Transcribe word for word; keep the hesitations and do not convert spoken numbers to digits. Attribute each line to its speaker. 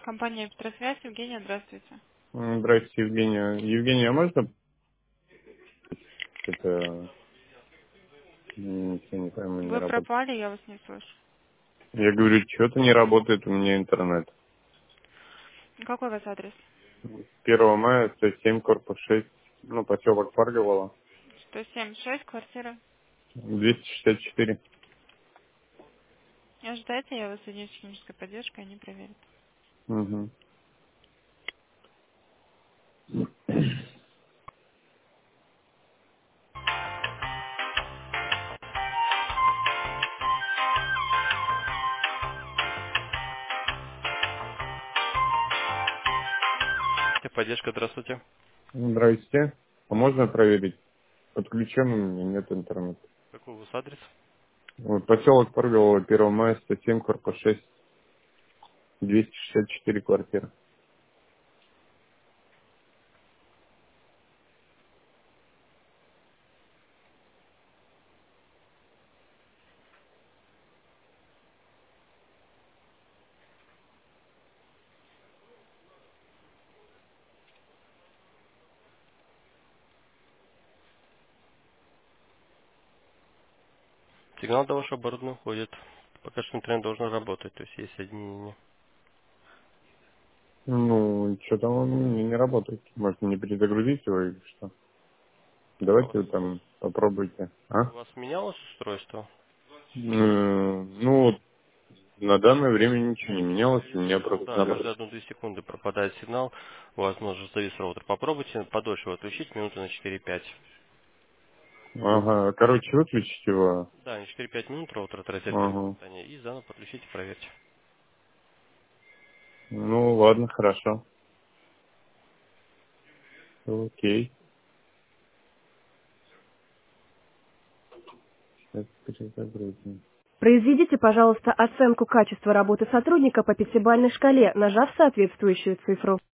Speaker 1: Компания «Петросвязь». Евгения, здравствуйте.
Speaker 2: М, Здрасте, Евгения. Евгения, а можно это ничего не пойму, не
Speaker 1: Вы
Speaker 2: работает?
Speaker 1: пропали, я вас не слышу.
Speaker 2: Я говорю, что-то не работает у меня интернет.
Speaker 1: Какой у вас адрес?
Speaker 2: Первого мая, сто семь, корпус шесть, ну, поселок Парговало,
Speaker 1: сто семь шесть, квартира.
Speaker 2: двести шестьдесят четыре.
Speaker 1: Ожидайте, я вас соединю с технической поддержкой, они проверят.
Speaker 2: Угу.
Speaker 1: Поддержка, здравствуйте.
Speaker 2: Здрасте. А можно проверить? Подключен у меня, нет интернета.
Speaker 1: Какой у вас адрес?
Speaker 2: Вот, поселок Парговало, первого мая, сто семь, корпус шесть, двести шестьдесят четыре квартира.
Speaker 1: Сигнал до вашего оборудования уходит. Пока что интернет должен работать, то есть есть соединение.
Speaker 2: Ну, что-то он у меня не работает. Может, не перезагрузить его или что?
Speaker 1: А у вас,
Speaker 2: Давайте вы там попробуйте. А?
Speaker 1: у вас менялось устройство?
Speaker 2: М, Ну, вот на данное время ничего не менялось, у меня просто
Speaker 1: Да,
Speaker 2: наоборот.
Speaker 1: каждые одну-две секунды пропадает сигнал, возможно, завис роутер. Попробуйте подольше его отключить, минуты на четыре-пять.
Speaker 2: Ага, короче, выключить его.
Speaker 1: Да, на четыре-пять минут роутер отразит
Speaker 2: Ага.
Speaker 1: питание и заново подключите, проверьте.
Speaker 2: Ну, ладно, хорошо. Окей. Сейчас перезагрузим.
Speaker 3: Произведите, пожалуйста, оценку качества работы сотрудника по пятибалльной шкале, нажав соответствующую цифру.